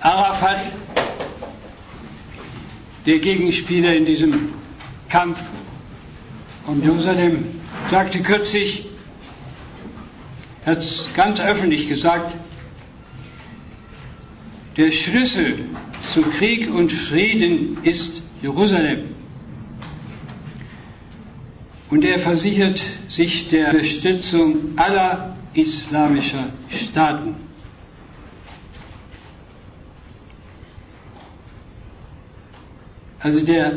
Arafat, der Gegenspieler in diesem Kampf um Jerusalem, sagte kürzlich, hat es ganz öffentlich gesagt, der Schlüssel zu Krieg und Frieden ist Jerusalem. Und er versichert sich der Unterstützung aller islamischer Staaten. Also der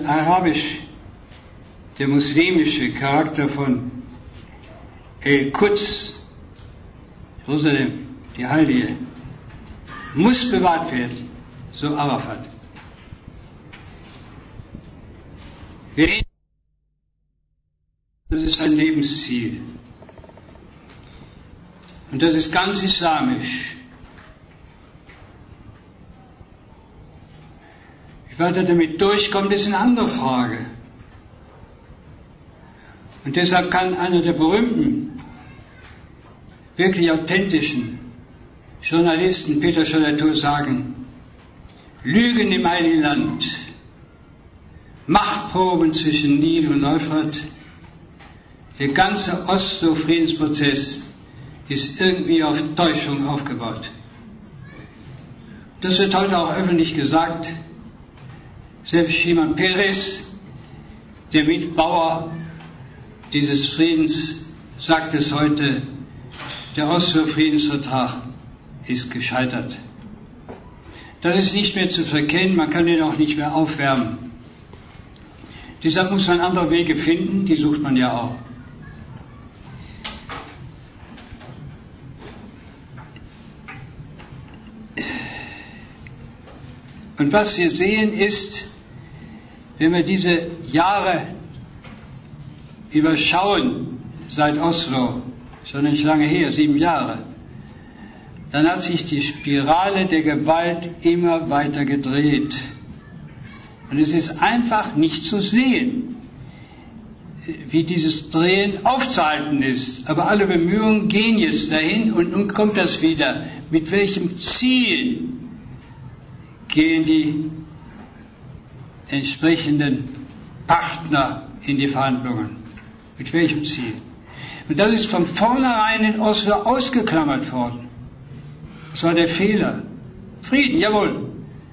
muslimische Charakter von El-Quds, Jerusalem, die Heilige, muss bewahrt werden, so Arafat. Das ist ein Lebensziel. Und das ist ganz islamisch. Wie weit er damit durchkommt, ist eine andere Frage. Und deshalb kann einer der berühmten, wirklich authentischen Journalisten, Peter Schollatur, sagen, Lügen im Heiligen Land, Machtproben zwischen Nil und Euphrat, der ganze Oslo-Friedensprozess ist irgendwie auf Täuschung aufgebaut. Das wird heute auch öffentlich gesagt. Selbst Shimon Peres, der Mitbauer dieses Friedens, sagt es heute, der Oslo-Friedensvertrag ist gescheitert. Das ist nicht mehr zu verkennen, man kann ihn auch nicht mehr aufwärmen. Deshalb muss man andere Wege finden, die sucht man ja auch. Und was wir sehen ist, wenn wir diese Jahre überschauen, seit Oslo, schon nicht lange her, 7 Jahre, dann hat sich die Spirale der Gewalt immer weiter gedreht. Und es ist einfach nicht zu sehen, wie dieses Drehen aufzuhalten ist. Aber alle Bemühungen gehen jetzt dahin und nun kommt das wieder. Mit welchem Ziel gehen die entsprechenden Partner in die Verhandlungen? Mit welchem Ziel? Und das ist von vornherein in Oslo ausgeklammert worden. Das war der Fehler. Frieden, jawohl.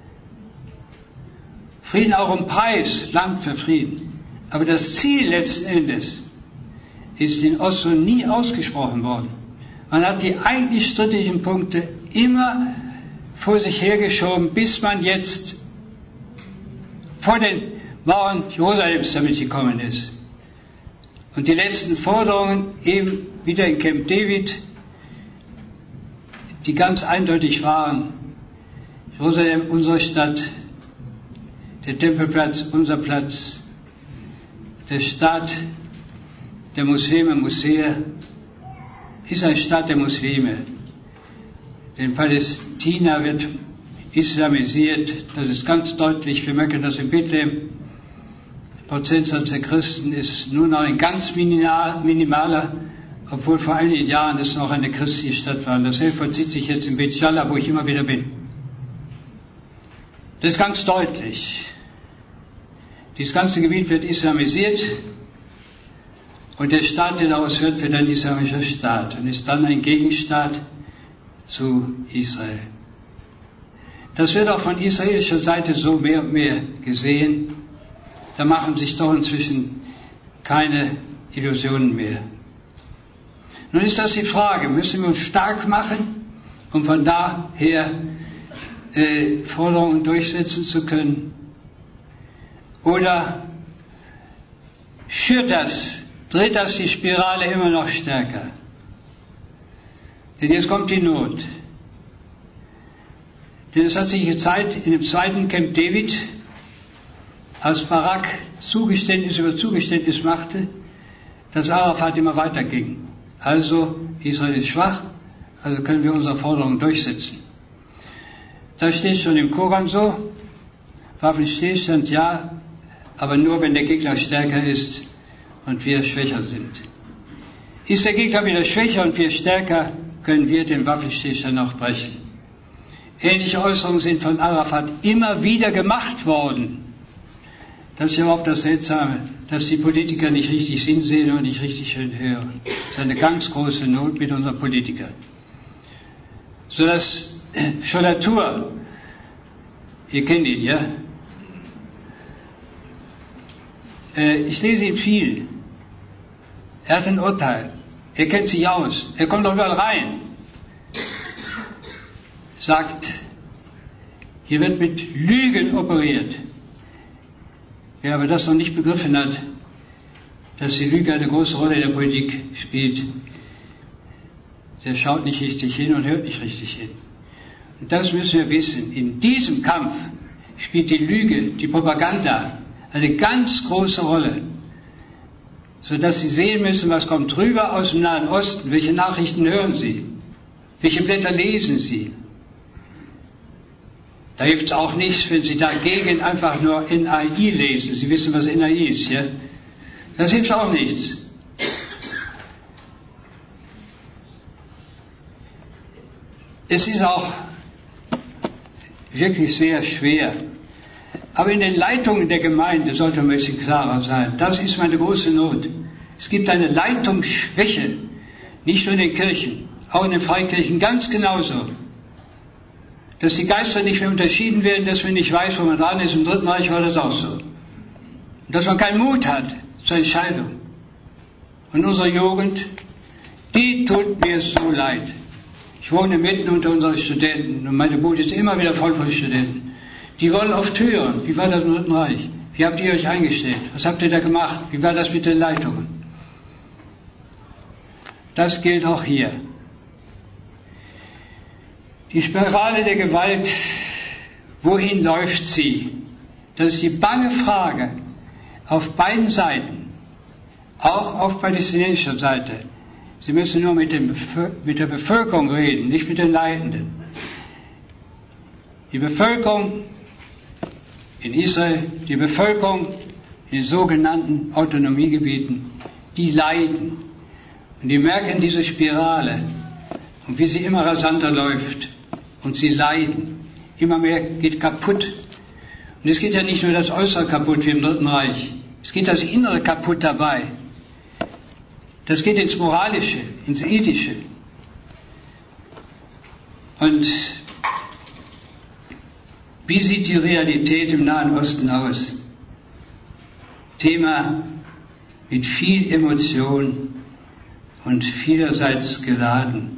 Frieden auch um Preis, Land für Frieden. Aber das Ziel letzten Endes ist in Oslo nie ausgesprochen worden. Man hat die eigentlich strittigen Punkte immer vor sich hergeschoben, bis man jetzt vor den Mauern Jerusalems damit gekommen ist. Und die letzten Forderungen eben wieder in Camp David, die ganz eindeutig waren, Jerusalem, unsere Stadt, der Tempelplatz, unser Platz, der Staat der Muslime muss her, ist ein Staat der Muslime. Denn Palästina wird islamisiert, das ist ganz deutlich, wir merken das in Bethlehem. Der Prozentsatz der Christen ist nur noch ein ganz minimaler, obwohl vor einigen Jahren es noch eine christliche Stadt war. Dasselbe vollzieht sich jetzt in Beit Jala, wo ich immer wieder bin. Das ist ganz deutlich. Dieses ganze Gebiet wird islamisiert und der Staat, der daraus wird ein islamischer Staat und ist dann ein Gegenstaat zu Israel. Das wird auch von israelischer Seite so mehr und mehr gesehen. Da machen sich doch inzwischen keine Illusionen mehr. Nun ist das die Frage, müssen wir uns stark machen, um von daher Forderungen durchsetzen zu können? Oder dreht das die Spirale immer noch stärker? Denn jetzt kommt die Not. Denn es hat sich gezeigt, in dem zweiten Camp David, als Barak Zugeständnis über Zugeständnis machte, dass Arafat immer weiterging. Also, Israel ist schwach, also können wir unsere Forderungen durchsetzen. Das steht schon im Koran so, Waffenstillstand ja, aber nur wenn der Gegner stärker ist und wir schwächer sind. Ist der Gegner wieder schwächer und wir stärker, können wir den Waffenstillstand noch brechen. Ähnliche Äußerungen sind von Arafat immer wieder gemacht worden. Das ist ja auch das Seltsame, dass die Politiker nicht richtig hinsehen und nicht richtig hören. Das ist eine ganz große Not mit unseren Politikern. So dass Schollatur, ihr kennt ihn, ja? Ich lese ihn viel. Er hat ein Urteil. Er kennt sich aus. Er kommt doch überall rein. Sagt, hier wird mit Lügen operiert. Wer aber das noch nicht begriffen hat, dass die Lüge eine große Rolle in der Politik spielt, der schaut nicht richtig hin und hört nicht richtig hin. Und das müssen wir wissen. In diesem Kampf spielt die Lüge, die Propaganda eine ganz große Rolle, sodass Sie sehen müssen, was kommt rüber aus dem Nahen Osten, welche Nachrichten hören Sie, welche Blätter lesen Sie. Da hilft es auch nichts, wenn Sie dagegen einfach nur NAI lesen. Sie wissen, was NAI ist, ja? Das hilft auch nichts. Es ist auch wirklich sehr schwer. Aber in den Leitungen der Gemeinde sollte man ein bisschen klarer sein. Das ist meine große Not. Es gibt eine Leitungsschwäche, nicht nur in den Kirchen, auch in den Freikirchen ganz genauso. Dass die Geister nicht mehr unterschieden werden, dass man nicht weiß, wo man dran ist. Im Dritten Reich war das auch so. Und dass man keinen Mut hat zur Entscheidung. Und unsere Jugend, die tut mir so leid. Ich wohne mitten unter unseren Studenten und meine Bude ist immer wieder voll von Studenten. Die wollen oft hören, wie war das im Dritten Reich? Wie habt ihr euch eingestellt? Was habt ihr da gemacht? Wie war das mit den Leitungen? Das gilt auch hier. Die Spirale der Gewalt, wohin läuft sie? Das ist die bange Frage auf beiden Seiten, auch auf palästinensischer Seite. Sie müssen nur mit der Bevölkerung reden, nicht mit den Leitenden. Die Bevölkerung in Israel, die Bevölkerung in den sogenannten Autonomiegebieten, die leiden. Und die merken diese Spirale und wie sie immer rasanter läuft. Und sie leiden. Immer mehr geht kaputt. Und es geht ja nicht nur das Äußere kaputt wie im Dritten Reich. Es geht das Innere kaputt dabei. Das geht ins Moralische, ins Ethische. Und wie sieht die Realität im Nahen Osten aus? Thema mit viel Emotion und vielerseits geladen.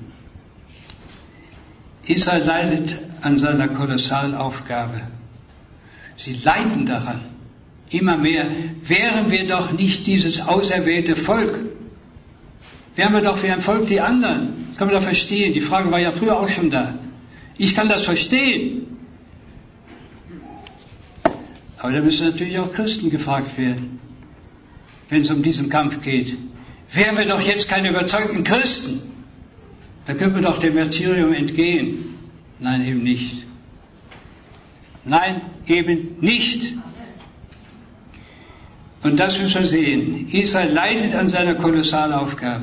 Israel leidet an seiner Kolossalaufgabe. Sie leiden daran. Immer mehr. Wären wir doch nicht dieses auserwählte Volk. Wären wir doch wie ein Volk die anderen. Das kann man doch verstehen. Die Frage war ja früher auch schon da. Ich kann das verstehen. Aber da müssen natürlich auch Christen gefragt werden, wenn es um diesen Kampf geht. Wären wir doch jetzt keine überzeugten Christen, dann können wir doch dem Martyrium entgehen. Nein, eben nicht. Nein, eben nicht. Und das müssen wir sehen. Israel leidet an seiner Kolossalaufgabe.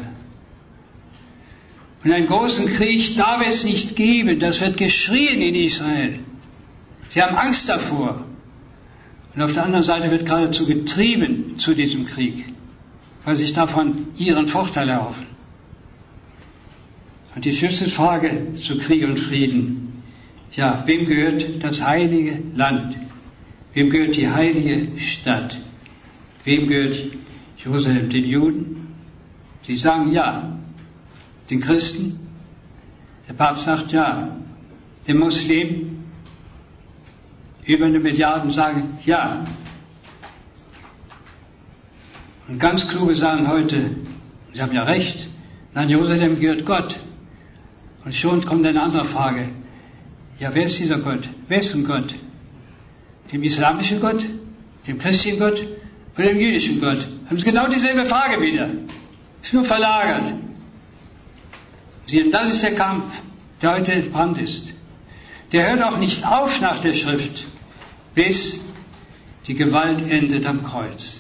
Und einen großen Krieg darf es nicht geben. Das wird geschrien in Israel. Sie haben Angst davor. Und auf der anderen Seite wird geradezu getrieben zu diesem Krieg, weil sich davon ihren Vorteil erhoffen. Und die Schlüsselfrage zu Krieg und Frieden. Ja, wem gehört das heilige Land? Wem gehört die heilige Stadt? Wem gehört Jerusalem? Den Juden? Sie sagen ja. Den Christen? Der Papst sagt ja. Den Muslimen? Über 1 Milliarde sagen ja. Und ganz kluge sagen heute, sie haben ja recht, nein, Jerusalem gehört Gott. Und schon kommt eine andere Frage. Ja, wer ist dieser Gott? Wer ist ein Gott? Dem islamischen Gott? Dem christlichen Gott? Oder dem jüdischen Gott? Haben Sie genau dieselbe Frage wieder. Ist nur verlagert. Sie, das ist der Kampf, der heute entbrannt ist. Der hört auch nicht auf nach der Schrift, bis die Gewalt endet am Kreuz.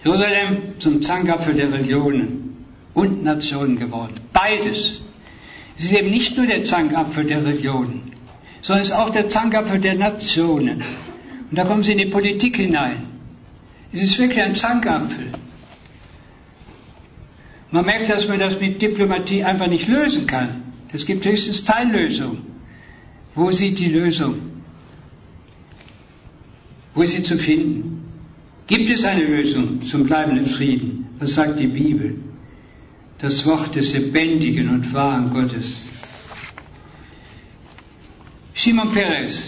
Jerusalem zum Zankapfel der Religionen und Nationen geworden. Beides. Es ist eben nicht nur der Zankapfel der Religionen, sondern es ist auch der Zankapfel der Nationen. Und da kommen sie in die Politik hinein. Es ist wirklich ein Zankapfel. Man merkt, dass man das mit Diplomatie einfach nicht lösen kann. Es gibt höchstens Teillösungen. Wo sieht die Lösung? Wo ist sie zu finden? Gibt es eine Lösung zum bleibenden Frieden? Was sagt die Bibel? Das Wort des lebendigen und wahren Gottes. Shimon Peres,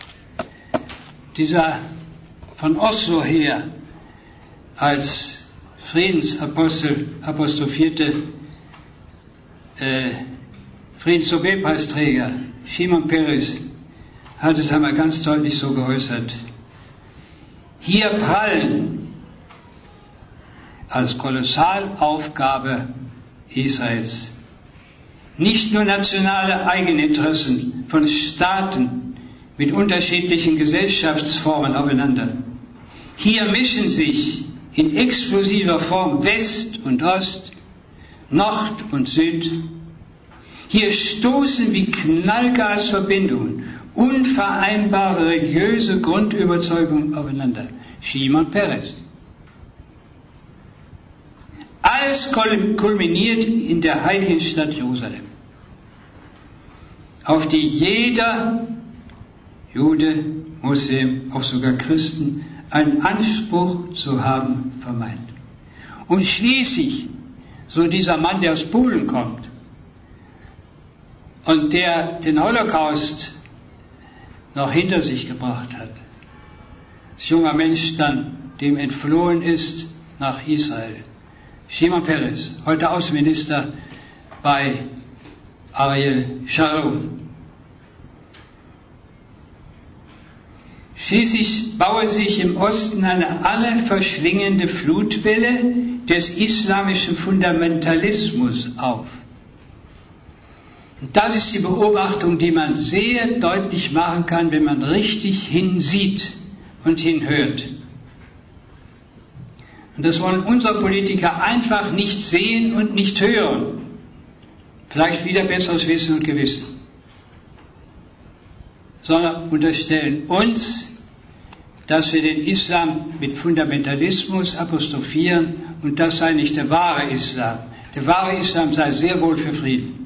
dieser von Oslo her als Friedensapostel apostrophierte Friedensnobelpreisträger Shimon Peres hat es einmal ganz deutlich so geäußert: Hier prallen als Kolossalaufgabe Israels nicht nur nationale Eigeninteressen von Staaten mit unterschiedlichen Gesellschaftsformen aufeinander. Hier mischen sich in explosiver Form West und Ost, Nord und Süd. Hier stoßen wie Knallgasverbindungen unvereinbare religiöse Grundüberzeugungen aufeinander. Shimon Peres. Alles kulminiert in der heiligen Stadt Jerusalem, auf die jeder Jude, Muslim, auch sogar Christen einen Anspruch zu haben vermeint. Und schließlich, so dieser Mann, der aus Polen kommt und der den Holocaust noch hinter sich gebracht hat, als junger Mensch dann dem entflohen ist nach Israel. Shimon Peres, heute Außenminister bei Ariel Sharon. Schließlich baue sich im Osten eine alle verschlingende Flutwelle des islamischen Fundamentalismus auf. Und das ist die Beobachtung, die man sehr deutlich machen kann, wenn man richtig hinsieht und hinhört. Und das wollen unsere Politiker einfach nicht sehen und nicht hören. Vielleicht wieder besseres Wissen und Gewissen. Sondern unterstellen uns, dass wir den Islam mit Fundamentalismus apostrophieren und das sei nicht der wahre Islam. Der wahre Islam sei sehr wohl für Frieden.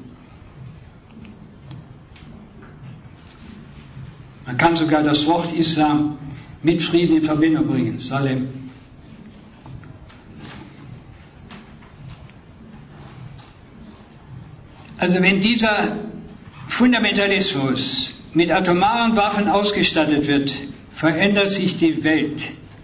Man kann sogar das Wort Islam mit Frieden in Verbindung bringen. Salem. Also wenn dieser Fundamentalismus mit atomaren Waffen ausgestattet wird, verändert sich die Welt.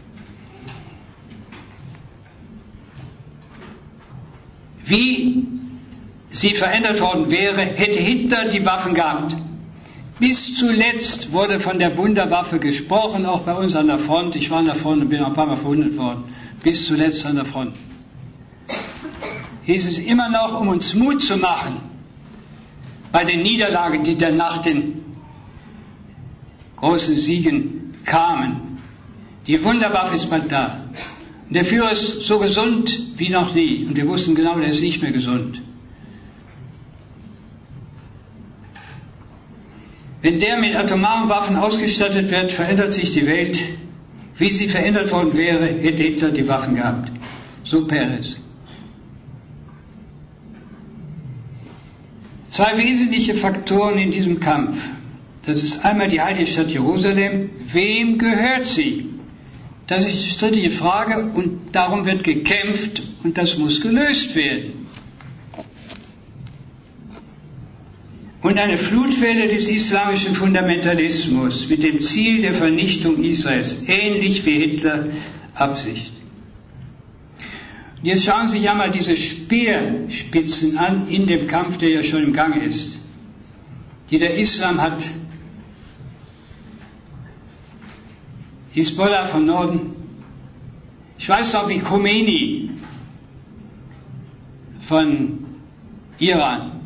Wie sie verändert worden wäre, hätte Hitler die Waffen gehabt. Bis zuletzt wurde von der Wunderwaffe gesprochen, auch bei uns an der Front. Ich war an der Front und bin ein paar Mal verwundet worden. Bis zuletzt an der Front. Hieß es immer noch, um uns Mut zu machen, bei den Niederlagen, die dann nach den großen Siegen kamen. Die Wunderwaffe ist bald da. Und der Führer ist so gesund wie noch nie. Und wir wussten genau, der ist nicht mehr gesund. Wenn der mit atomaren Waffen ausgestattet wird, verändert sich die Welt. Wie sie verändert worden wäre, hätte Hitler die Waffen gehabt. So Peres. Zwei wesentliche Faktoren in diesem Kampf. Das ist einmal die heilige Stadt Jerusalem. Wem gehört sie? Das ist die strittige Frage und darum wird gekämpft und das muss gelöst werden. Und eine Flutwelle des islamischen Fundamentalismus mit dem Ziel der Vernichtung Israels, ähnlich wie Hitler Absicht. Und jetzt schauen Sie sich einmal diese Speerspitzen an in dem Kampf, der ja schon im Gange ist, die der Islam hat. Hisbollah vom Norden. Ich weiß noch, wie Khomeini von Iran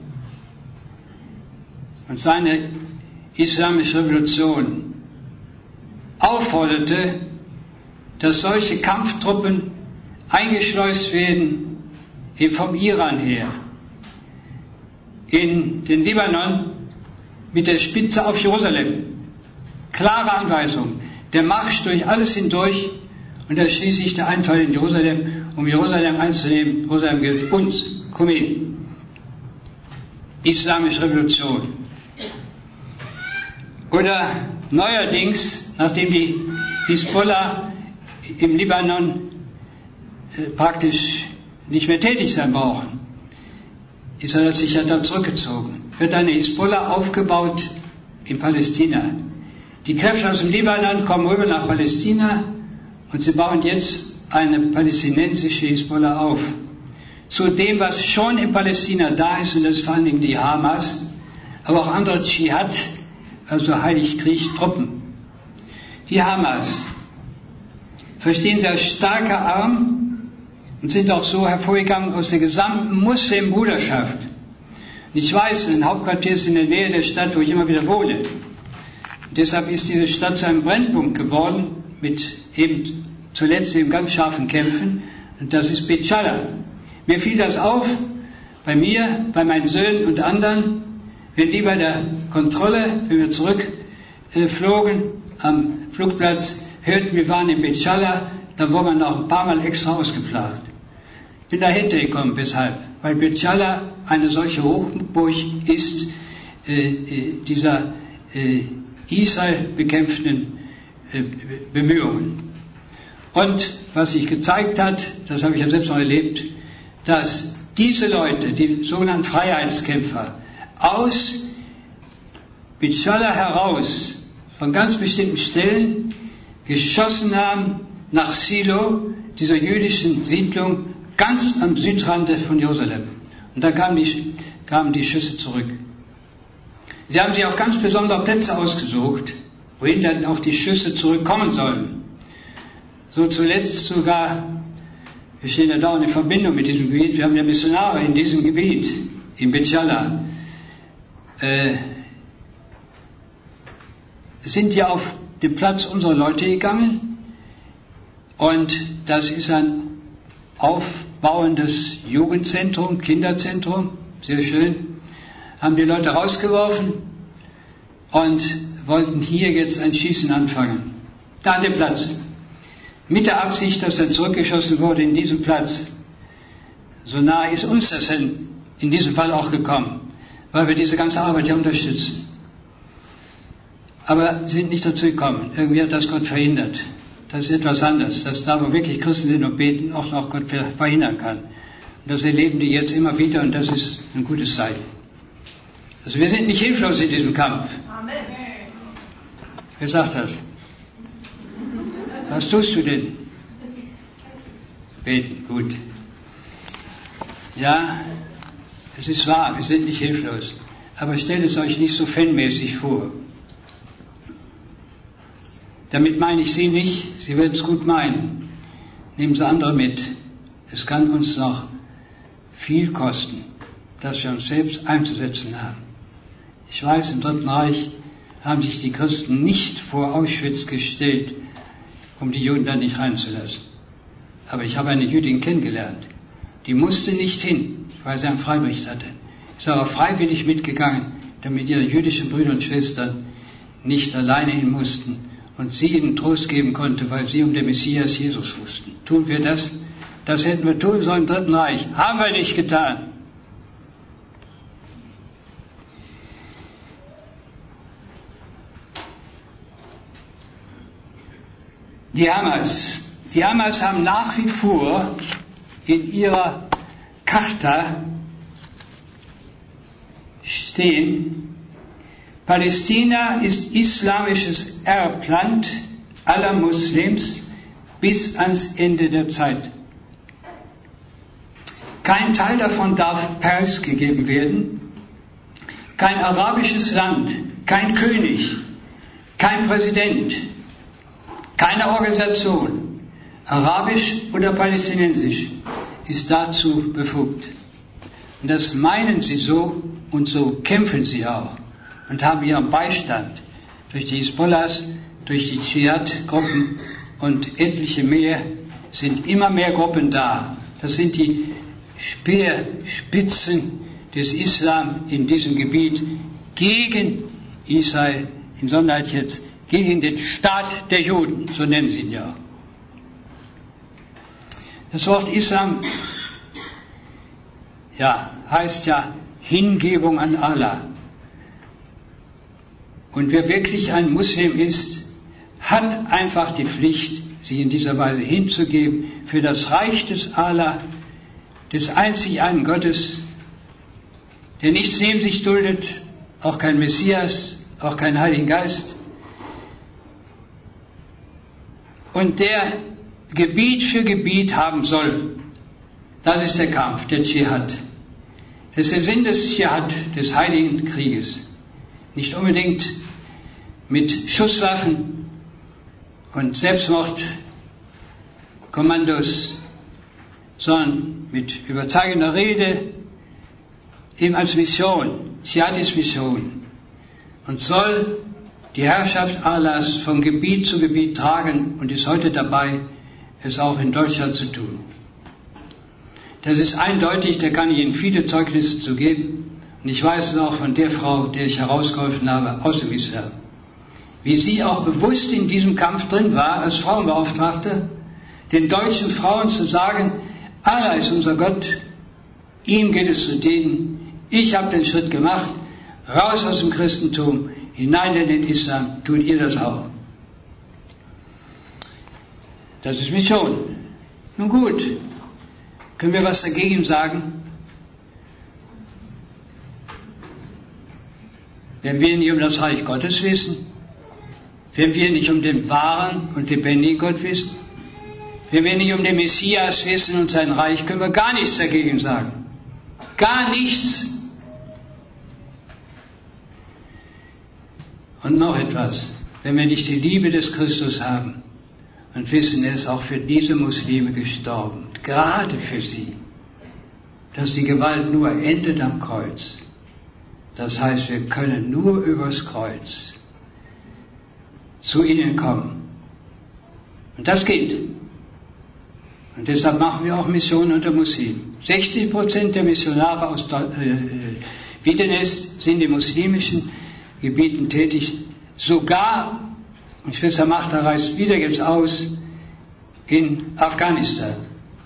und seine islamische Revolution aufforderte, dass solche Kampftruppen eingeschleust werden, eben vom Iran her, in den Libanon mit der Spitze auf Jerusalem. Klare Anweisung. Der Marsch durch alles hindurch und dann schließlich der Einfall in Jerusalem, um Jerusalem einzunehmen. Jerusalem gilt uns. Khomeini. Islamische Revolution. Oder neuerdings, nachdem die Hisbollah im Libanon praktisch nicht mehr tätig sein brauchen, Israel hat sich ja da zurückgezogen, wird eine Hisbollah aufgebaut in Palästina. Die Kräfte aus dem Libanon kommen rüber nach Palästina und sie bauen jetzt eine palästinensische Hisbollah auf. Zu dem, was schon in Palästina da ist, und das ist vor allen Dingen die Hamas, aber auch andere Dschihad, also Heiligkrieg-Truppen. Die Hamas, verstehen Sie, als starker Arm und sind auch so hervorgegangen aus der gesamten Muslimbruderschaft. Und ich weiß, ein Hauptquartier ist in der Nähe der Stadt, wo ich immer wieder wohne. Und deshalb ist diese Stadt zu einem Brennpunkt geworden, mit eben zuletzt eben ganz scharfen Kämpfen, und das ist Beit Jala. Mir fiel das auf, bei mir, bei meinen Söhnen und anderen, wenn die bei der Kontrolle, wenn wir zurückflogen am Flugplatz, hörten, wir waren in Beit Jala, dann wurde man noch ein paar Mal extra ausgeplant. Ich bin dahinter gekommen, weshalb? Weil Beit Jala eine solche Hochburg ist, dieser Israel bekämpfenden Bemühungen. Und was sich gezeigt hat, das habe ich ja selbst noch erlebt, dass diese Leute, die sogenannten Freiheitskämpfer, aus Beit Jala heraus, von ganz bestimmten Stellen, geschossen haben nach Silo, dieser jüdischen Siedlung, ganz am Südrand von Jerusalem. Und da kamen die Schüsse zurück. Sie haben sich auch ganz besondere Plätze ausgesucht, wohin dann auch die Schüsse zurückkommen sollen. So zuletzt sogar, wir stehen ja dauernd in Verbindung mit diesem Gebiet, wir haben ja Missionare in diesem Gebiet, in Beit Jala, sind ja auf den Platz unserer Leute gegangen, und das ist ein aufbauendes Jugendzentrum, Kinderzentrum, sehr schön, haben die Leute rausgeworfen und wollten hier jetzt ein Schießen anfangen. Da an dem Platz. Mit der Absicht, dass dann zurückgeschossen wurde in diesem Platz. So nahe ist uns das in diesem Fall auch gekommen, weil wir diese ganze Arbeit ja unterstützen. Aber sind nicht dazu gekommen. Irgendwie hat das Gott verhindert. Das ist etwas anderes, dass da, wo wirklich Christen sind und beten, auch noch Gott verhindern kann. Und das erleben die jetzt immer wieder, und das ist ein gutes Zeichen. Also wir sind nicht hilflos in diesem Kampf. Amen. Wer sagt das? Was tust du denn? Beten, gut. Ja, es ist wahr, wir sind nicht hilflos. Aber stellt es euch nicht so fanmäßig vor. Damit meine ich Sie nicht, Sie werden es gut meinen. Nehmen Sie andere mit. Es kann uns noch viel kosten, dass wir uns selbst einzusetzen haben. Ich weiß, im Dritten Reich haben sich die Christen nicht vor Auschwitz gestellt, um die Juden da nicht reinzulassen. Aber ich habe eine Jüdin kennengelernt. Die musste nicht hin, weil sie einen Freibericht hatte. Ist aber freiwillig mitgegangen, damit ihre jüdischen Brüder und Schwestern nicht alleine hin mussten und sie ihnen Trost geben konnte, weil sie um den Messias Jesus wussten. Tun wir das? Das hätten wir tun sollen im Dritten Reich. Haben wir nicht getan. Die Hamas haben nach wie vor in ihrer Charta stehen: Palästina ist islamisches Erbland aller Muslims bis ans Ende der Zeit. Kein Teil davon darf preisgegeben werden. Kein arabisches Land, kein König, kein Präsident, keine Organisation, arabisch oder palästinensisch, ist dazu befugt. Und das meinen sie so, und so kämpfen sie auch und haben ihren Beistand durch die Hisbollahs, durch die Dschihad-Gruppen und etliche mehr, sind immer mehr Gruppen da. Das sind die Speerspitzen des Islam in diesem Gebiet gegen Israel, in Sonderheit jetzt gegen den Staat der Juden, so nennen sie ihn ja. Das Wort Islam heißt ja Hingebung an Allah. Und wer wirklich ein Muslim ist, hat einfach die Pflicht, sich in dieser Weise hinzugeben für das Reich des Allah, des einzig einen Gottes, der nichts neben sich duldet, auch kein Messias, auch keinen Heiligen Geist, und der Gebiet für Gebiet haben soll. Das ist der Kampf, der Dschihad. Das ist der Sinn des Dschihad, des Heiligen Krieges. Nicht unbedingt mit Schusswaffen und Selbstmordkommandos, sondern mit überzeugender Rede, eben als Mission. Dschihad ist Mission und soll die Herrschaft Allahs von Gebiet zu Gebiet tragen und ist heute dabei, es auch in Deutschland zu tun. Das ist eindeutig, da kann ich Ihnen viele Zeugnisse zu geben. Und ich weiß es auch von der Frau, der ich herausgeholfen habe, aus dem Islam. Wie sie auch bewusst in diesem Kampf drin war, als Frauenbeauftragte, den deutschen Frauen zu sagen, Allah ist unser Gott, ihm geht es zu dienen, ich habe den Schritt gemacht, raus aus dem Christentum, hinein in den Islam, tut ihr das auch. Das ist Mission. Nun gut, können wir was dagegen sagen? Wenn wir nicht um das Reich Gottes wissen, wenn wir nicht um den wahren und lebendigen Gott wissen, wenn wir nicht um den Messias wissen und sein Reich, können wir gar nichts dagegen sagen. Gar nichts. Und noch etwas, wenn wir nicht die Liebe des Christus haben und wissen, er ist auch für diese Muslime gestorben, gerade für sie, dass die Gewalt nur endet am Kreuz. Das heißt, wir können nur übers Kreuz zu ihnen kommen. Und das geht. Und deshalb machen wir auch Missionen unter Muslimen. 60% der Missionare aus Wiedenes sind in muslimischen Gebieten tätig. Sogar, und Schwester Martha reist wieder jetzt aus, in Afghanistan.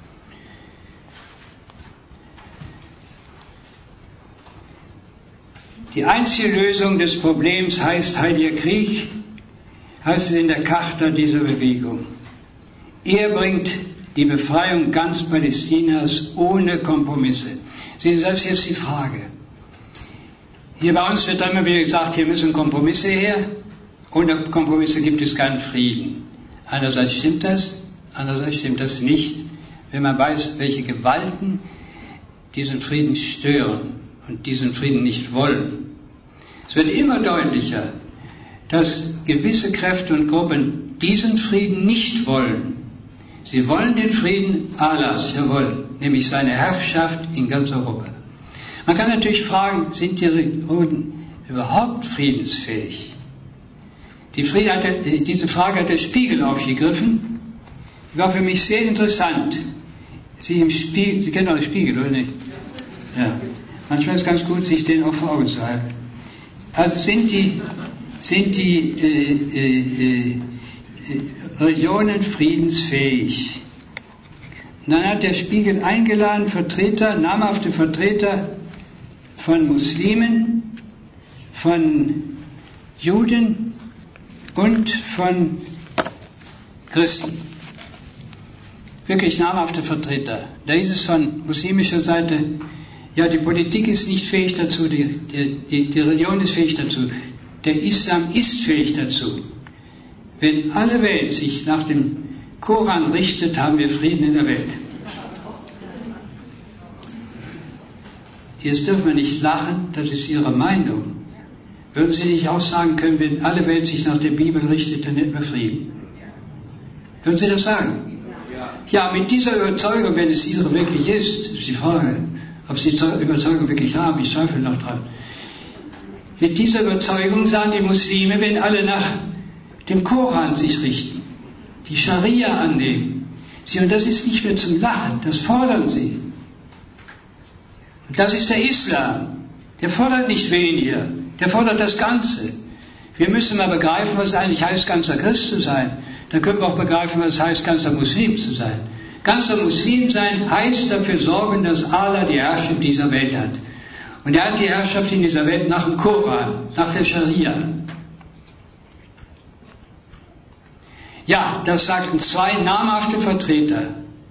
Die einzige Lösung des Problems heißt Heiliger Krieg, heißt es in der Charta dieser Bewegung. Er bringt die Befreiung ganz Palästinas ohne Kompromisse. Sehen Sie, das ist jetzt die Frage. Hier bei uns wird immer wieder gesagt, hier müssen Kompromisse her. Ohne Kompromisse gibt es keinen Frieden. Einerseits stimmt das, andererseits stimmt das nicht, wenn man weiß, welche Gewalten diesen Frieden stören und diesen Frieden nicht wollen. Es wird immer deutlicher, dass gewisse Kräfte und Gruppen diesen Frieden nicht wollen. Sie wollen den Frieden Allahs, jawohl, nämlich seine Herrschaft in ganz Europa. Man kann natürlich fragen, sind die Juden überhaupt friedensfähig? Diese Frage hat der Spiegel aufgegriffen. Die war für mich sehr interessant. Sie kennen auch den Spiegel, oder nicht? Ja. Manchmal ist es ganz gut, sich den auch vor Augen zu halten. Also sind die Religionen friedensfähig? Und dann hat der Spiegel eingeladen, namhafte Vertreter von Muslimen, von Juden und von Christen. Wirklich namhafte Vertreter. Da hieß es von muslimischer Seite, ja, die Politik ist nicht fähig dazu, die Religion ist fähig dazu, der Islam ist fähig dazu. Wenn alle Welt sich nach dem Koran richtet, haben wir Frieden in der Welt. Jetzt dürfen wir nicht lachen, das ist Ihre Meinung. Würden Sie nicht auch sagen können, wenn alle Welt sich nach der Bibel richtet, dann hätten wir Frieden? Würden Sie das sagen? Ja, mit dieser Überzeugung, wenn es Ihre wirklich ist die Frage, ob Sie die Überzeugung wirklich haben, ich zweifle noch dran. Mit dieser Überzeugung sagen die Muslime, wenn alle nach dem Koran sich richten, die Scharia annehmen, und das ist nicht mehr zum Lachen, das fordern sie. Und Das ist der Islam. Der fordert nicht weniger, der fordert das Ganze. Wir müssen mal begreifen, was es eigentlich heißt, ganzer Christ zu sein. Dann können wir auch begreifen, was es heißt, ganzer Muslim zu sein. Ganzer Muslim sein heißt dafür sorgen, dass Allah die Herrschaft dieser Welt hat. Und er hat die Herrschaft in dieser Welt nach dem Koran, nach der Scharia. Ja, das sagten zwei namhafte Vertreter,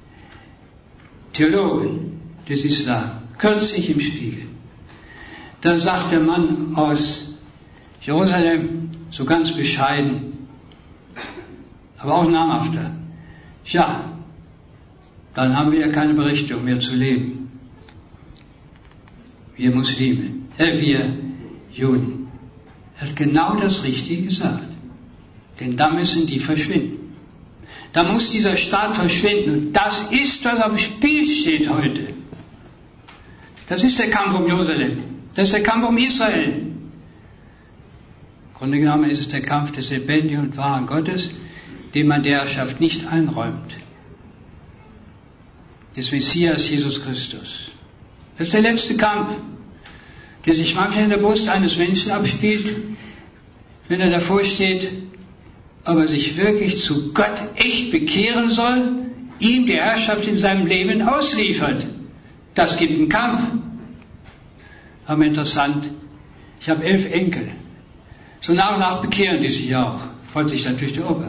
Theologen des Islam, kürzlich im Spiegel. Dann sagt der Mann aus Jerusalem, so ganz bescheiden, aber auch namhafter, ja, dann haben wir ja keine Berechtigung mehr zu leben. Wir Muslime, wir Juden. Er hat genau das Richtige gesagt. Denn da müssen die verschwinden. Da muss dieser Staat verschwinden. Und das ist, was auf dem Spiel steht heute. Das ist der Kampf um Jerusalem. Das ist der Kampf um Israel. Im Grunde genommen ist es der Kampf des lebendigen und wahren Gottes, dem man der Herrschaft nicht einräumt. Des Messias Jesus Christus. Das ist der letzte Kampf, der sich manchmal in der Brust eines Menschen abspielt, wenn er davor steht, ob er sich wirklich zu Gott echt bekehren soll, ihm die Herrschaft in seinem Leben ausliefert. Das gibt einen Kampf. Aber interessant, ich habe 11 Enkel. So nach und nach bekehren die sich auch. Freut sich natürlich der Opa.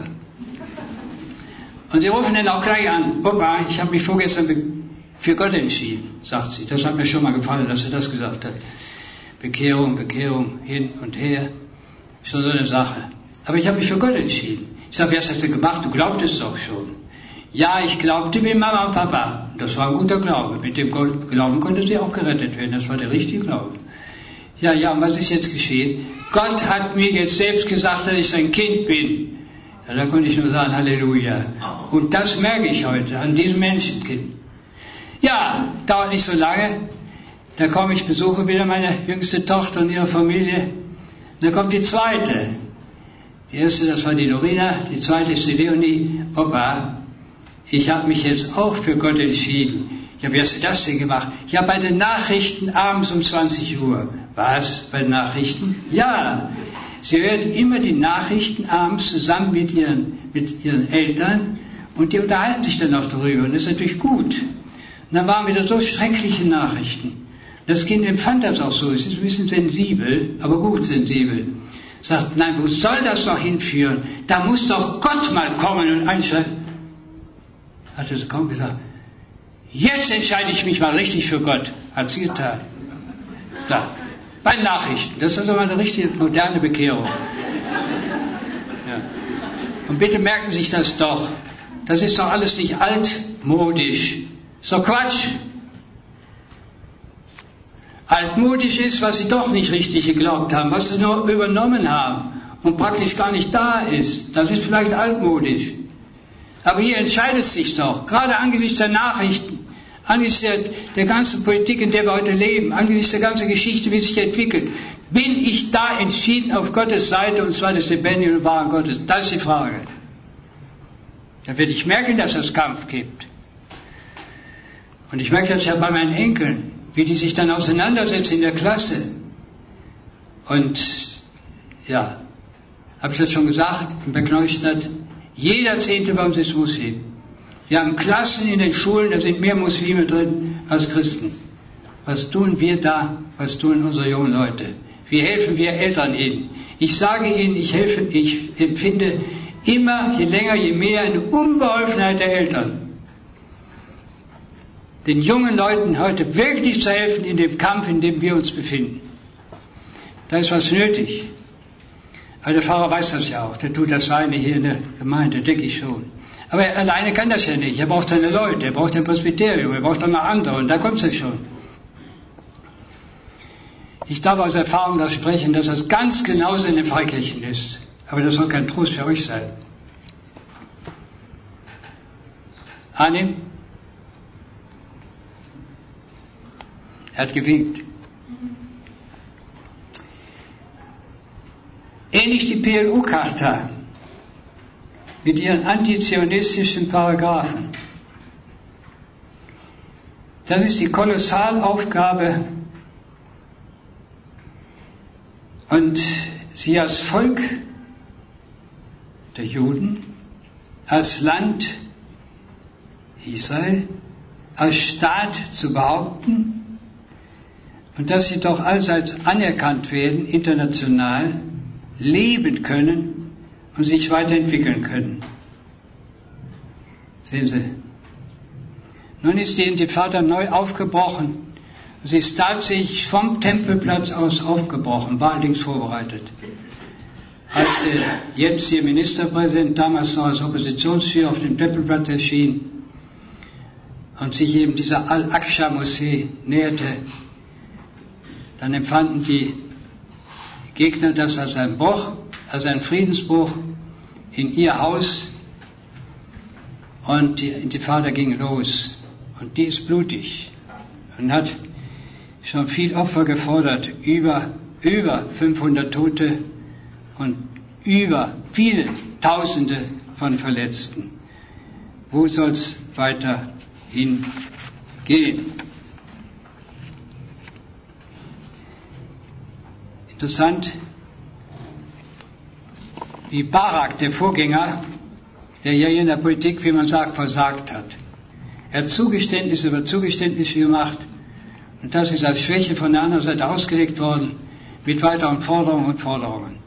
Und sie rufen dann auch gleich an, Opa, ich habe mich vorgestern für Gott entschieden, sagt sie. Das hat mir schon mal gefallen, dass sie das gesagt hat. Bekehrung, hin und her. Ist so eine Sache. Aber ich habe mich für Gott entschieden. Ich sage, wie hast du das gemacht? Du glaubtest doch schon. Ja, ich glaubte wie Mama und Papa. Das war ein guter Glaube. Mit dem Glauben konnte sie auch gerettet werden. Das war der richtige Glaube. Ja, und was ist jetzt geschehen? Gott hat mir jetzt selbst gesagt, dass ich sein Kind bin. Ja, da konnte ich nur sagen, Halleluja. Und das merke ich heute an diesem Menschenkind. Ja, dauert nicht so lange. Da komme ich, besuche wieder meine jüngste Tochter und ihre Familie. Und dann kommt die zweite. Die erste, das war die Norina, die zweite ist die Leonie. Opa, ich habe mich jetzt auch für Gott entschieden. Ja, wie hast du das denn gemacht? Ja, bei den Nachrichten abends um 20 Uhr. Was? Bei den Nachrichten? Ja, sie hört immer die Nachrichten abends zusammen mit ihren Eltern und die unterhalten sich dann auch darüber und das ist natürlich gut. Und dann waren wieder so schreckliche Nachrichten. Das Kind empfand das auch so, es ist ein bisschen sensibel, aber gut sensibel. Sagt, nein, wo soll das doch hinführen? Da muss doch Gott mal kommen und einschalten. Hat sie kaum gesagt, jetzt entscheide ich mich mal richtig für Gott. Hat sie getan. Da, bei Nachrichten. Das ist also mal eine richtige moderne Bekehrung. Ja. Und bitte merken Sie sich das doch. Das ist doch alles nicht altmodisch. Ist doch Quatsch. Altmodisch ist, was sie doch nicht richtig geglaubt haben, was sie nur übernommen haben und praktisch gar nicht da ist. Das ist vielleicht altmodisch. Aber hier entscheidet es sich doch, gerade angesichts der Nachrichten, angesichts der ganzen Politik, in der wir heute leben, angesichts der ganzen Geschichte, wie es sich entwickelt, bin ich da entschieden auf Gottes Seite, und zwar des lebendigen und wahren Gottes? Das ist die Frage. Da werde ich merken, dass es Kampf gibt. Und ich merke das ja bei meinen Enkeln, wie die sich dann auseinandersetzen in der Klasse. Und ja, habe ich das schon gesagt, in Bad Neustadt, jeder 10. bei uns ist Muslim. Wir haben Klassen in den Schulen, da sind mehr Muslime drin als Christen. Was tun wir da? Was tun unsere jungen Leute? Wie helfen wir Eltern ihnen? Ich sage ihnen, ich empfinde immer, je länger, je mehr eine Unbeholfenheit der Eltern. Den jungen Leuten heute wirklich zu helfen in dem Kampf, in dem wir uns befinden. Da ist was nötig. Aber der Pfarrer weiß das ja auch. Der tut das seine hier in der Gemeinde, denke ich schon. Aber er alleine kann das ja nicht. Er braucht seine Leute, er braucht ein Presbyterium, er braucht auch noch andere. Und da kommt es schon. Ich darf aus Erfahrung das sprechen, dass das ganz genauso in den Freikirchen ist. Aber das soll kein Trost für euch sein. Arnim? Er hat gewinkt. Ähnlich die PLO-Charta mit ihren antizionistischen Paragraphen. Das ist die Kolossalaufgabe. Und sie als Volk der Juden, als Land Israel, als Staat zu behaupten und dass sie doch allseits anerkannt werden, international, leben können und sich weiterentwickeln können. Sehen Sie, nun ist die Intifada neu aufgebrochen. Sie ist tatsächlich vom Tempelplatz aus aufgebrochen, war allerdings vorbereitet. Als der jetzige Ministerpräsident damals noch als Oppositionsführer auf dem Tempelplatz erschien und sich eben dieser Al-Aqsa-Moschee näherte, dann empfanden die Gegner das als einen Bruch, als einen Friedensbruch in ihr Haus, und die Intifada ging los. Und die ist blutig und hat schon viel Opfer gefordert, über 500 Tote und über viele Tausende von Verletzten. Wo soll es weiter hingehen? Interessant, wie Barak, der Vorgänger, der ja in der Politik, wie man sagt, versagt hat. Er hat Zugeständnisse über Zugeständnisse gemacht, und das ist als Schwäche von der anderen Seite ausgelegt worden, mit weiteren Forderungen und Forderungen.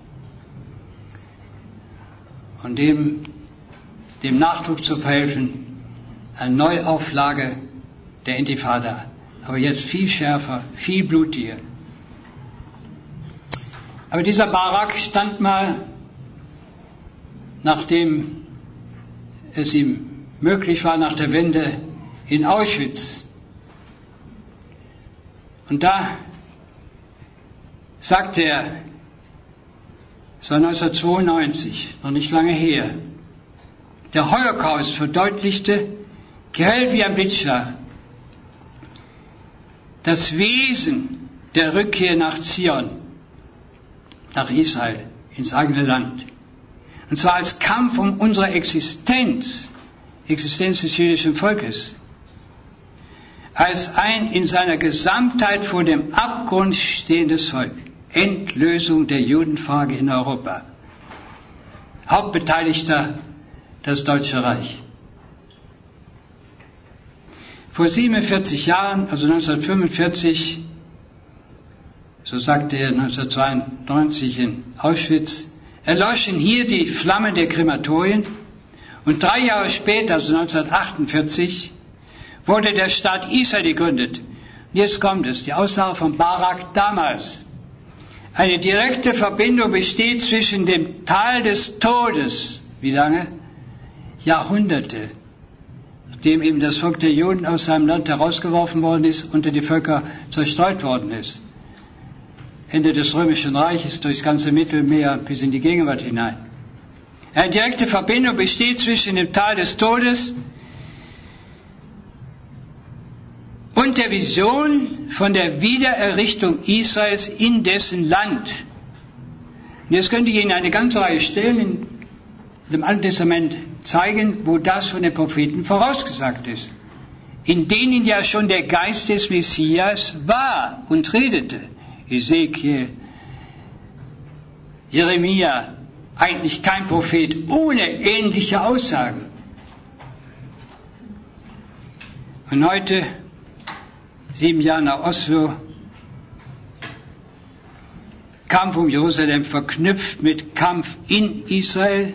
Und dem Nachdruck zu verhelfen, eine Neuauflage der Intifada, aber jetzt viel schärfer, viel blutiger. Aber dieser Barak stand mal, nachdem es ihm möglich war, nach der Wende in Auschwitz. Und da sagte er, es war 1992, noch nicht lange her, der Holocaust verdeutlichte, grell wie ein Blitzschlag, das Wesen der Rückkehr nach Zion, nach Israel, ins eigene Land. Und zwar als Kampf um unsere Existenz des jüdischen Volkes. Als ein in seiner Gesamtheit vor dem Abgrund stehendes Volk. Endlösung der Judenfrage in Europa. Hauptbeteiligter das Deutsche Reich. Vor 47 Jahren, also 1945, so sagte er 1992 in Auschwitz, erloschen hier die Flammen der Krematorien, und 3 Jahre später, also 1948, wurde der Staat Israel gegründet. Und jetzt kommt es, die Aussage von Barak damals. Eine direkte Verbindung besteht zwischen dem Tal des Todes, wie lange? Jahrhunderte, nachdem eben das Volk der Juden aus seinem Land herausgeworfen worden ist, unter die Völker zerstreut worden ist. Ende des Römischen Reiches durchs ganze Mittelmeer bis in die Gegenwart hinein. Eine direkte Verbindung besteht zwischen dem Tal des Todes und der Vision von der Wiedererrichtung Israels in dessen Land. Und jetzt könnte ich Ihnen eine ganze Reihe Stellen in dem Alten Testament zeigen, wo das von den Propheten vorausgesagt ist, in denen ja schon der Geist des Messias war und redete. Ezekiel, Jeremia, eigentlich kein Prophet ohne ähnliche Aussagen. Und heute, 7 Jahre nach Oslo, Kampf um Jerusalem verknüpft mit Kampf in Israel.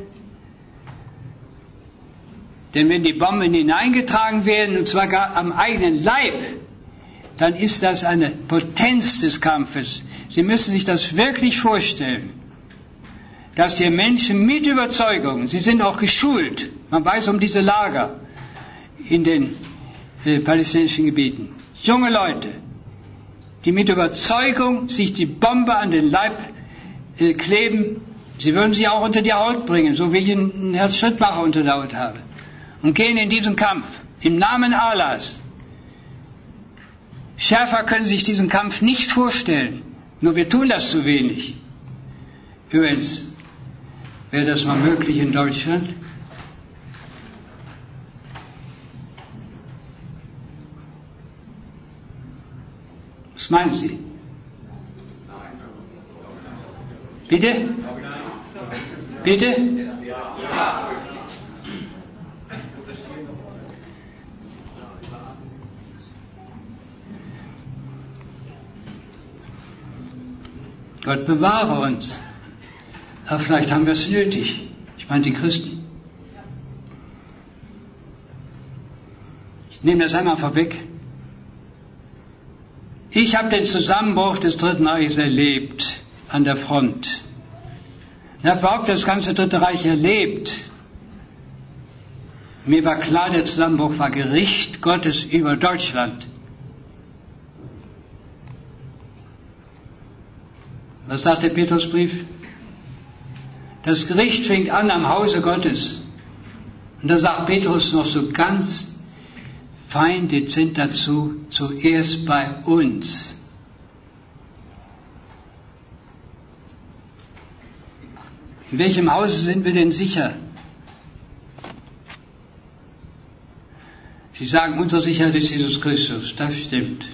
Denn wenn die Bomben hineingetragen werden, und zwar gar am eigenen Leib, dann ist das eine Potenz des Kampfes. Sie müssen sich das wirklich vorstellen, dass die Menschen mit Überzeugung, sie sind auch geschult, man weiß um diese Lager in den palästinensischen Gebieten, junge Leute, die mit Überzeugung sich die Bombe an den Leib kleben, sie würden sie auch unter die Haut bringen, so wie ich einen Herrn Schrittmacher unter der Haut habe, und gehen in diesen Kampf im Namen Allahs. Schärfer können Sie sich diesen Kampf nicht vorstellen. Nur wir tun das zu wenig. Übrigens, wäre das mal möglich in Deutschland? Was meinen Sie? Bitte? Bitte? Gott bewahre uns. Aber vielleicht haben wir es nötig. Ich meine die Christen. Ich nehme das einmal vorweg. Ich habe den Zusammenbruch des Dritten Reiches erlebt an der Front. Ich habe überhaupt das ganze Dritte Reich erlebt. Mir war klar, der Zusammenbruch war Gericht Gottes über Deutschland. Was sagt der Petrusbrief? Das Gericht fängt an am Hause Gottes. Und da sagt Petrus noch so ganz fein dezent dazu, zuerst bei uns. In welchem Hause sind wir denn sicher? Sie sagen, unsere Sicherheit ist Jesus Christus. Das stimmt.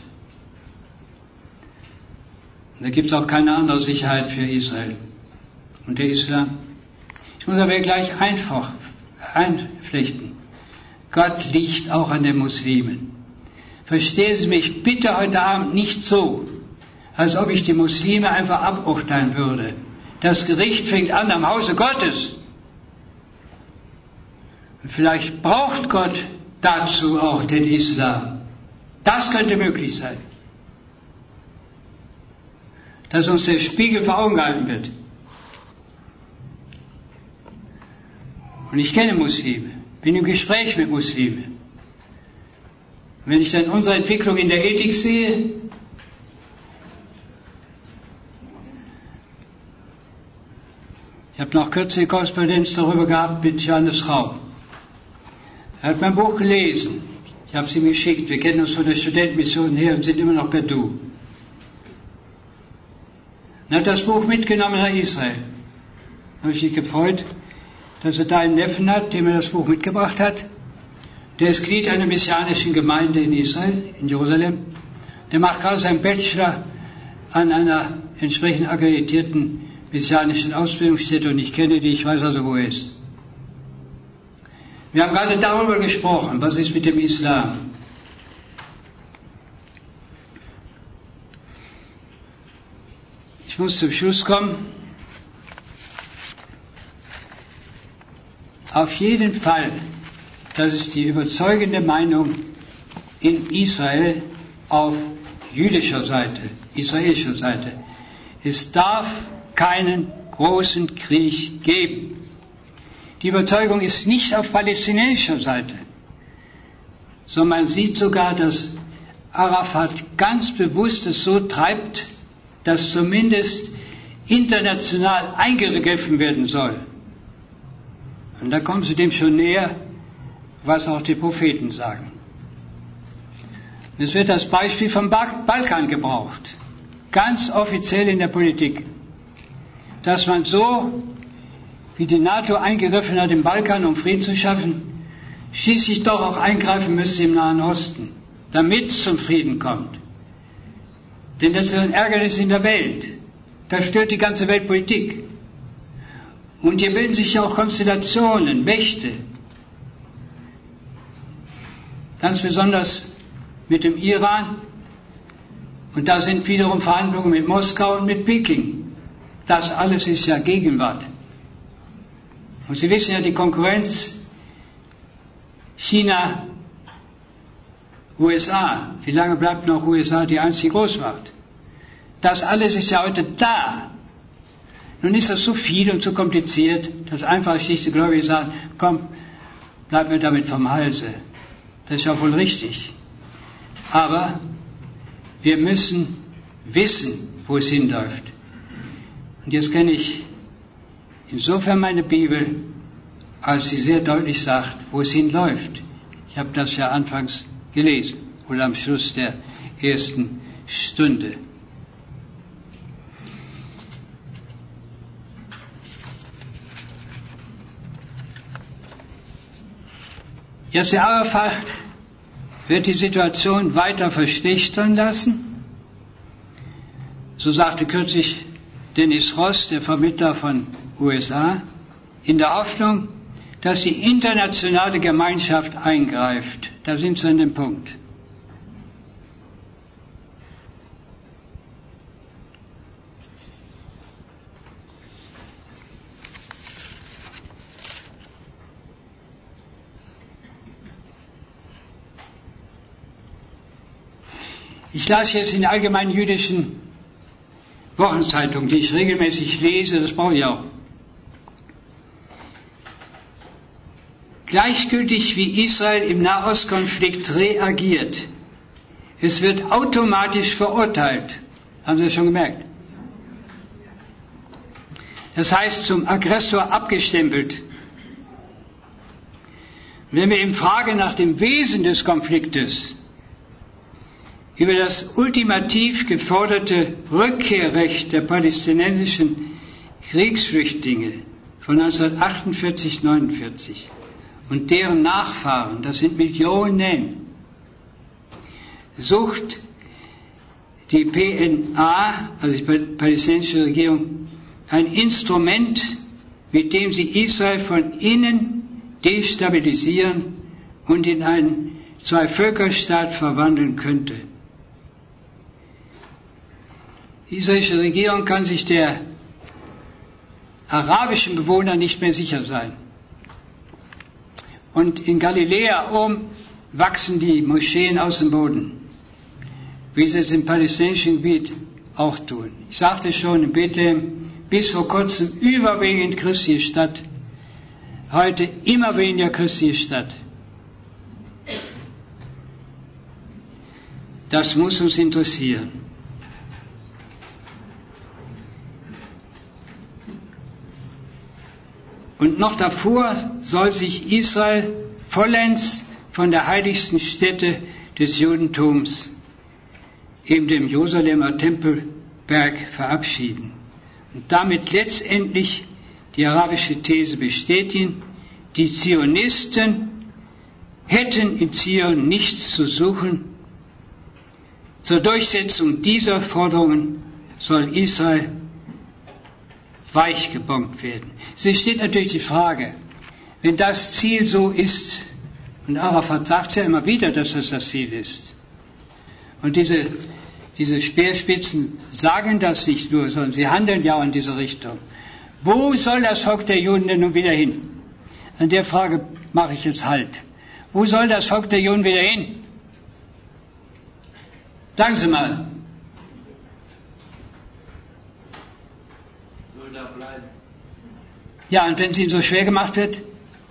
Da gibt es auch keine andere Sicherheit für Israel und der Islam. Ich muss aber gleich einfach einflechten. Gott liegt auch an den Muslimen. Verstehen Sie mich bitte heute Abend nicht so, als ob ich die Muslime einfach aburteilen würde. Das Gericht fängt an am Hause Gottes. Und vielleicht braucht Gott dazu auch den Islam. Das könnte möglich sein. Dass uns der Spiegel vor Augen gehalten wird. Und ich kenne Muslime, bin im Gespräch mit Muslimen. Wenn ich dann unsere Entwicklung in der Ethik sehe, ich habe noch kürzlich Korrespondenz darüber gehabt mit Johannes Rau. Er hat mein Buch gelesen. Ich habe es ihm geschickt. Wir kennen uns von der Studentenmission her und sind immer noch per Du. Er hat das Buch mitgenommen nach Israel. Da habe ich mich gefreut, dass er da einen Neffen hat, dem er das Buch mitgebracht hat. Der ist Glied einer messianischen Gemeinde in Israel, in Jerusalem. Der macht gerade seinen Bachelor an einer entsprechend akkreditierten messianischen Ausbildungsstätte und ich kenne die, ich weiß also, wo er ist. Wir haben gerade darüber gesprochen, was ist mit dem Islam. Ich muss zum Schluss kommen. Auf jeden Fall, das ist die überzeugende Meinung in Israel auf jüdischer Seite, israelischer Seite. Es darf keinen großen Krieg geben. Die Überzeugung ist nicht auf palästinensischer Seite, sondern man sieht sogar, dass Arafat ganz bewusst es so treibt, dass zumindest international eingegriffen werden soll. Und da kommen Sie dem schon näher, was auch die Propheten sagen. Es wird das Beispiel vom Balkan gebraucht, ganz offiziell in der Politik, dass man so, wie die NATO eingegriffen hat im Balkan, um Frieden zu schaffen, schließlich doch auch eingreifen müsste im Nahen Osten, damit es zum Frieden kommt. Denn das ist ein Ärgernis in der Welt. Das stört die ganze Weltpolitik. Und hier bilden sich ja auch Konstellationen, Mächte. Ganz besonders mit dem Iran. Und da sind wiederum Verhandlungen mit Moskau und mit Peking. Das alles ist ja Gegenwart. Und Sie wissen ja, die Konkurrenz China, USA. Wie lange bleibt noch USA die einzige Großmacht? Das alles ist ja heute da. Nun ist das so viel und so kompliziert, dass einfach schlichte Gläubige sagen, komm, bleib mir damit vom Halse. Das ist ja wohl richtig. Aber wir müssen wissen, wo es hinläuft. Und jetzt kenne ich insofern meine Bibel, als sie sehr deutlich sagt, wo es hinläuft. Ich habe das ja anfangs gelesen, oder am Schluss der ersten Stunde. Yasser Arafat wird die Situation weiter verschlechtern lassen. So sagte kürzlich Dennis Ross, der Vermittler von USA, in der Hoffnung, dass die internationale Gemeinschaft eingreift. Da sind Sie an dem Punkt. Ich las jetzt in der allgemeinen jüdischen Wochenzeitung, die ich regelmäßig lese, das brauche ich auch. Gleichgültig wie Israel im Nahostkonflikt reagiert, es wird automatisch verurteilt. Haben Sie das schon gemerkt? Das heißt, zum Aggressor abgestempelt. Wenn wir ihm fragen nach dem Wesen des Konfliktes, über das ultimativ geforderte Rückkehrrecht der palästinensischen Kriegsflüchtlinge von 1948-49 und deren Nachfahren, das sind Millionen, sucht die PNA, also die palästinensische Regierung, ein Instrument, mit dem sie Israel von innen destabilisieren und in einen Zwei-Völker-Staat verwandeln könnte. Die israelische Regierung kann sich der arabischen Bewohner nicht mehr sicher sein. Und in Galiläa oben wachsen die Moscheen aus dem Boden, wie sie es im palästinensischen Gebiet auch tun. Ich sagte schon, in Bethlehem bis vor kurzem überwiegend christliche Stadt, heute immer weniger christliche Stadt. Das muss uns interessieren. Und noch davor soll sich Israel vollends von der heiligsten Stätte des Judentums, eben dem Jerusalemer Tempelberg, verabschieden und damit letztendlich die arabische These bestätigen, die Zionisten hätten in Zion nichts zu suchen. Zur Durchsetzung dieser Forderungen soll Israel weichgebombt werden. Es steht natürlich die Frage, wenn das Ziel so ist, und Arafat sagt ja immer wieder, dass das Ziel ist, und diese Speerspitzen sagen das nicht nur, sondern sie handeln ja auch in diese Richtung. Wo soll das Volk der Juden denn nun wieder hin? An der Frage mache ich jetzt Halt. Wo soll das Volk der Juden wieder hin? Sagen Sie mal. Ja, und wenn es ihnen so schwer gemacht wird?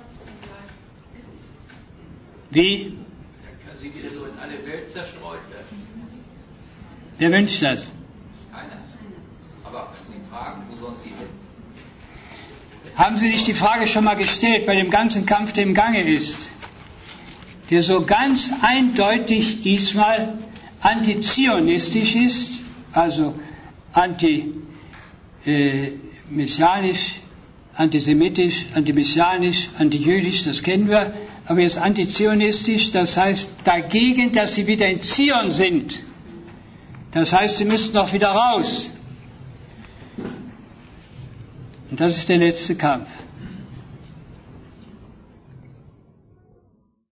Wie? Dann kann sie wieder so in alle Welt zerstreut werden. Wer wünscht das? Keiner. Aber wenn Sie fragen, wo sollen Sie hin? Haben Sie sich die Frage schon mal gestellt, bei dem ganzen Kampf, der im Gange ist, der so ganz eindeutig diesmal antizionistisch ist, also anti-messianisch, antisemitisch, antimessianisch, antijüdisch, das kennen wir, aber jetzt antizionistisch, das heißt dagegen, dass sie wieder in Zion sind. Das heißt, sie müssten doch wieder raus. Und das ist der letzte Kampf.